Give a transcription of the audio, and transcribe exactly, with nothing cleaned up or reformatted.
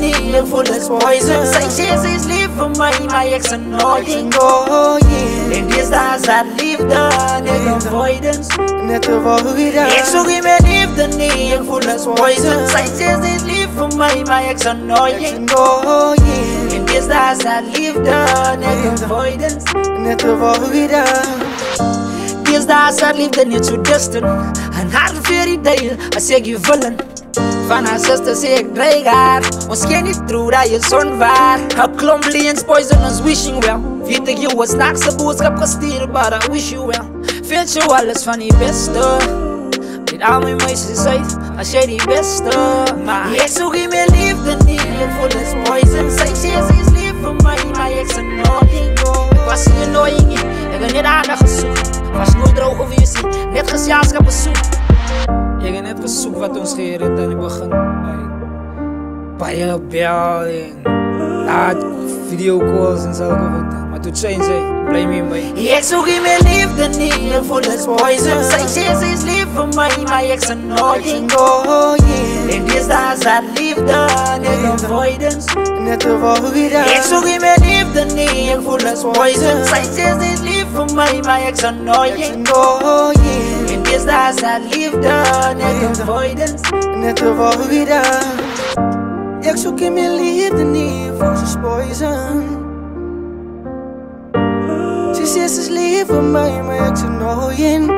niet, ik voel het poison. Zij zegt ze is lief voor mij, maar ik ze nooit gooien. En dit is haar liefde, net avoidance. Net avoidance. Ik zoek in mijn liefde niet, ik voel het poison. Zij zegt ze is lief voor mij, maar ik ze nooit gooien. En dit is haar liefde, net avoidance. Net avoidance. Dit is haar liefde niet zo distant. En haar fairy tale, als ik je vullen. Van haar zuster zeg ik dreig haar. Ons geen niet true dat je zon waar. Haar klomp liens poisonous wishing well. Weet ik je was nachtse boodschap gestuurd, but I wish you well. Vind je alles van die beste. Met al mijn meisjes uit, als jij die beste. Maar ik zoek in mijn liefde niet, ik voel het poison. Zij zegt ze is lief voor mij, maar ik ze nooit. Ik was hier nooit in, ik heb net aandacht gezocht. Was nooit droog of je ziet, net gezelschap bezoekt. Ik heb net gezocht wat ons gered aan het begin. Bij je belding, laat videocalls en zulke dingen. Maar toen zijn zij, blij me bij. Ik zoek in mijn liefde niet, ik voel het poison. Zij zegt ze is lief voor mij, maar ik ze nooit gooien. En dit is haar liefde, net avoidance. Net avoidance. Ik zoek in mijn liefde niet, ik voel het poison. Zij zegt ze is lief voor mij, maar ik ze nooit gooien. En dit is haar liefde, net avoidance. Net avoidance. Ik zoek in mijn liefde niet, voor ze is poison. Ze zegt ze is lief voor mij, maar ik ze nooit in.